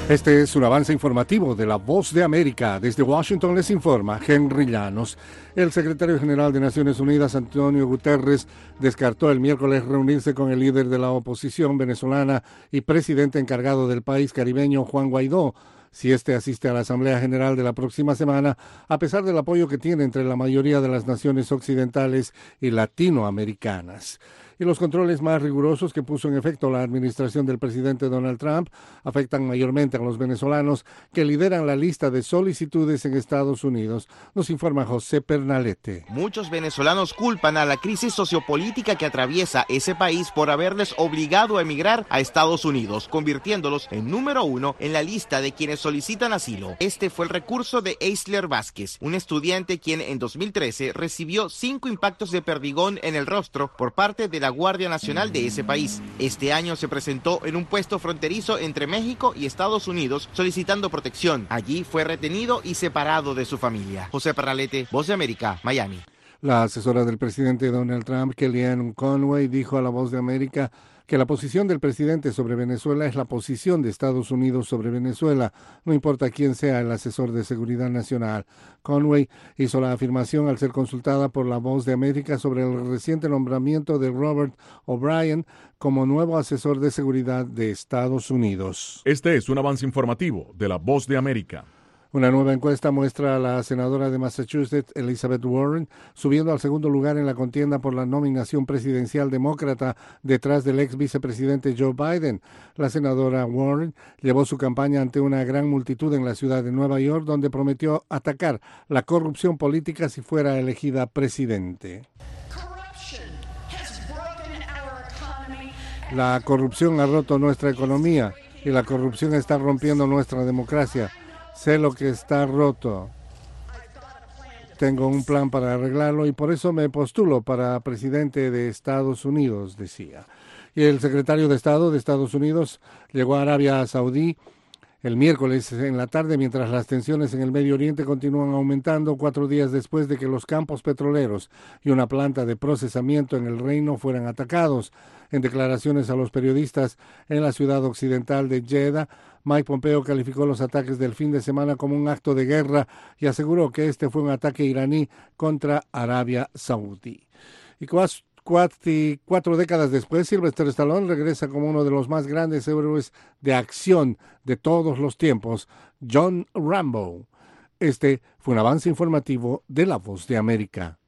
Este es un avance informativo de La Voz de América. Desde Washington les informa Henry Llanos. El secretario general de Naciones Unidas, Antonio Guterres, descartó el miércoles reunirse con el líder de la oposición venezolana y presidente encargado del país caribeño, Juan Guaidó, si éste asiste a la Asamblea General de la próxima semana, a pesar del apoyo que tiene entre la mayoría de las naciones occidentales y latinoamericanas. Y los controles más rigurosos que puso en efecto la administración del presidente Donald Trump afectan mayormente a los venezolanos que lideran la lista de solicitudes en Estados Unidos, nos informa José Pernalete. Muchos venezolanos culpan a la crisis sociopolítica que atraviesa ese país por haberles obligado a emigrar a Estados Unidos, convirtiéndolos en número 1 en la lista de quienes solicitan asilo. Este fue el recurso de Eisler Vázquez, un estudiante quien en 2013 recibió 5 impactos de perdigón en el rostro por parte de la Guardia Nacional de ese país. Este año se presentó en un puesto fronterizo entre México y Estados Unidos solicitando protección. Allí fue retenido y separado de su familia. José Pernalete, Voz de América, Miami. La asesora del presidente Donald Trump, Kellyanne Conway, dijo a La Voz de América que la posición del presidente sobre Venezuela es la posición de Estados Unidos sobre Venezuela, no importa quién sea el asesor de seguridad nacional. Conway hizo la afirmación al ser consultada por La Voz de América sobre el reciente nombramiento de Robert O'Brien como nuevo asesor de seguridad de Estados Unidos. Este es un avance informativo de La Voz de América. Una nueva encuesta muestra a la senadora de Massachusetts, Elizabeth Warren, subiendo al segundo lugar en la contienda por la nominación presidencial demócrata detrás del ex vicepresidente Joe Biden. La senadora Warren llevó su campaña ante una gran multitud en la ciudad de Nueva York, donde prometió atacar la corrupción política si fuera elegida presidente. La corrupción ha roto nuestra economía y la corrupción está rompiendo nuestra democracia. Sé lo que está roto. Tengo un plan para arreglarlo y por eso me postulo para presidente de Estados Unidos, decía. Y el secretario de Estado de Estados Unidos llegó a Arabia Saudí el miércoles en la tarde, mientras las tensiones en el Medio Oriente continúan aumentando 4 días después de que los campos petroleros y una planta de procesamiento en el reino fueran atacados. En declaraciones a los periodistas en la ciudad occidental de Jeddah, Mike Pompeo calificó los ataques del fin de semana como un acto de guerra y aseguró que este fue un ataque iraní contra Arabia Saudí. Y 4 décadas después, Sylvester Stallone regresa como uno de los más grandes héroes de acción de todos los tiempos, John Rambo. Este fue un avance informativo de La Voz de América.